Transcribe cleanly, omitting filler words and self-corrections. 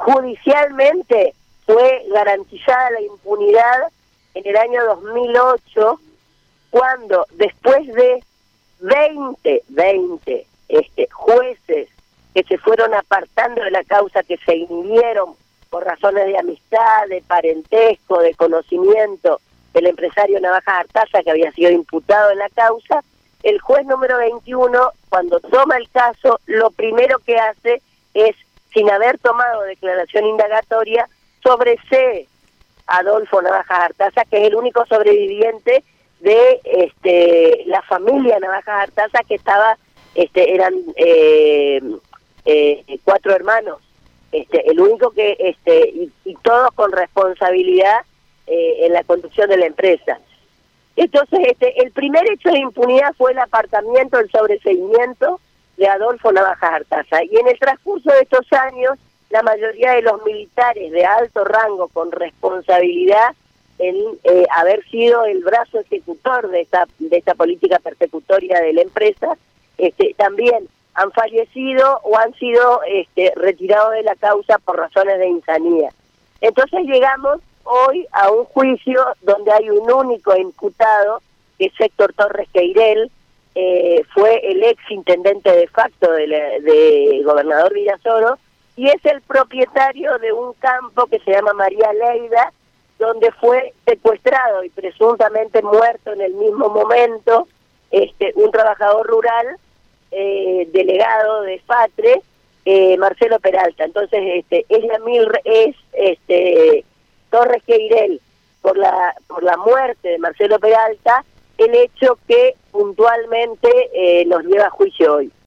judicialmente fue garantizada la impunidad en el año 2008, cuando después de 20 jueces que se fueron apartando de la causa, que se inhibieron por razones de amistad, de parentesco, de conocimiento del empresario Navajas Artaza, que había sido imputado en la causa, el juez número 21, cuando toma el caso, lo primero que hace es, sin haber tomado declaración indagatoria, sobresee a Adolfo Navajas Artaza, que es el único sobreviviente de la familia Navajas Artaza, que estaba, eran 4 hermanos, el único que, y todos con responsabilidad en la conducción de la empresa. Entonces, el primer hecho de impunidad fue el apartamiento, el sobreseimiento de Adolfo Navajas Artaza. Y en el transcurso de estos años, la mayoría de los militares de alto rango con responsabilidad en haber sido el brazo ejecutor de esta política persecutoria de la empresa, también han fallecido o han sido retirados de la causa por razones de insanía. Entonces llegamos hoy a un juicio donde hay un único imputado, que es Héctor Torres Queirel, fue el ex intendente de facto de Gobernador Virasoro, y es el propietario de un campo que se llama María Leida, donde fue secuestrado y presuntamente muerto en el mismo momento un trabajador rural, delegado de FATRE, Marcelo Peralta. Entonces Torres Queirel, por la muerte de Marcelo Peralta, el hecho que puntualmente nos lleva a juicio hoy.